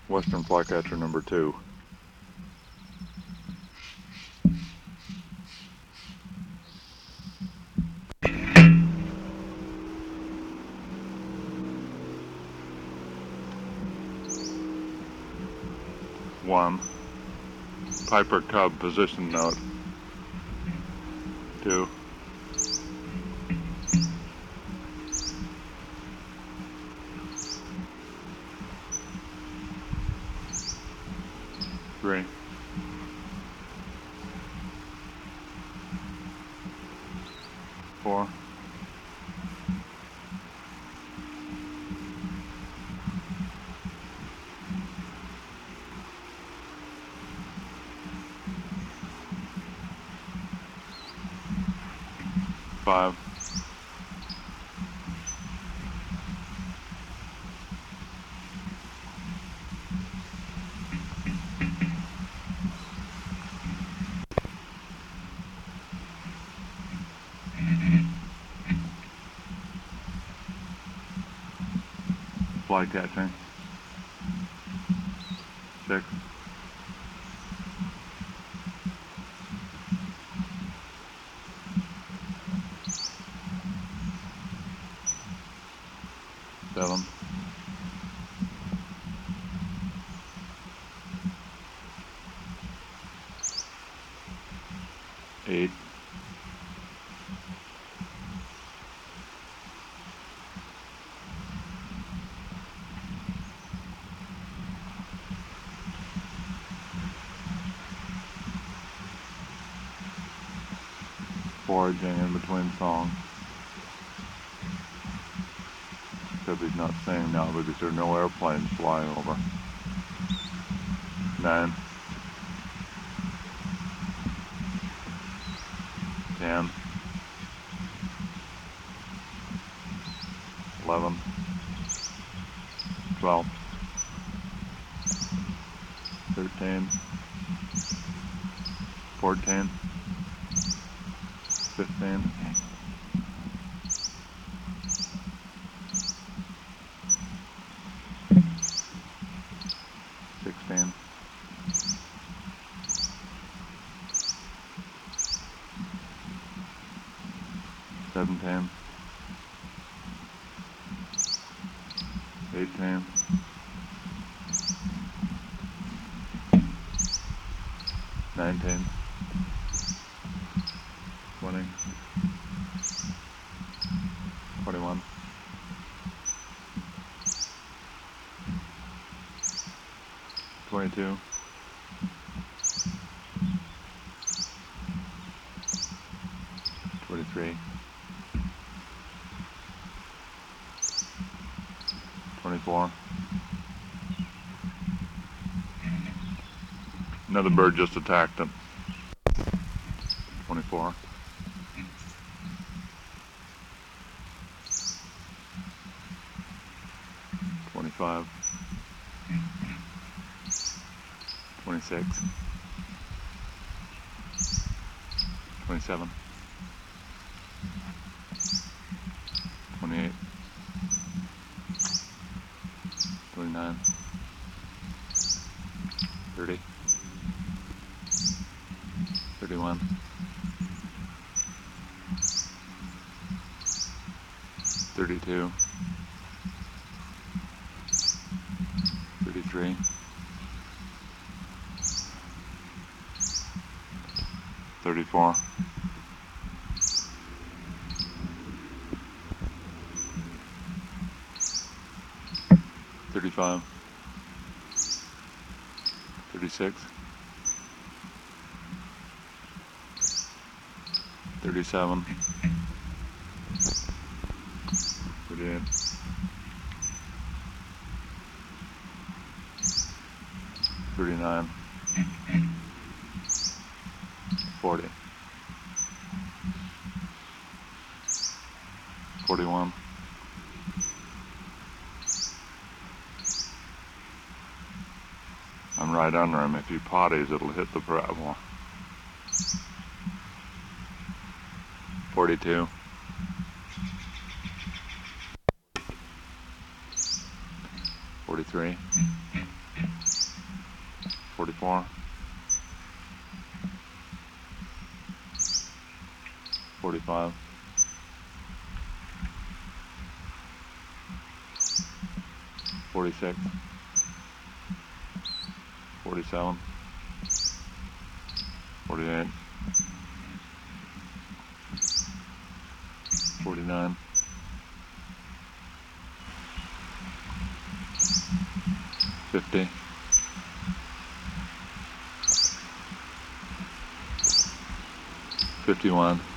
Western flycatcher number 2. One. Piper Cub position note. 2. 3. 4. 5. 'Flycatching. 6. 7. 8. 'Foraging in between songs. Because he's not singing now because there are no airplanes flying over. 9. 10. 11. 12. 13. 14. 15. 16. 17. 18. 19. 20. 21. 22. 23. 24. Another bird just attacked him. 24. 25. 26. 27. 28. 29. 30. 31. 32. 33. 34. 35. 36. 37. 38. 39. 40. 41. 'I'm right under him. If he potties, it'll hit the gravel. 42. 43. 44, 45, 46, 47, 48, 49, 50, 51,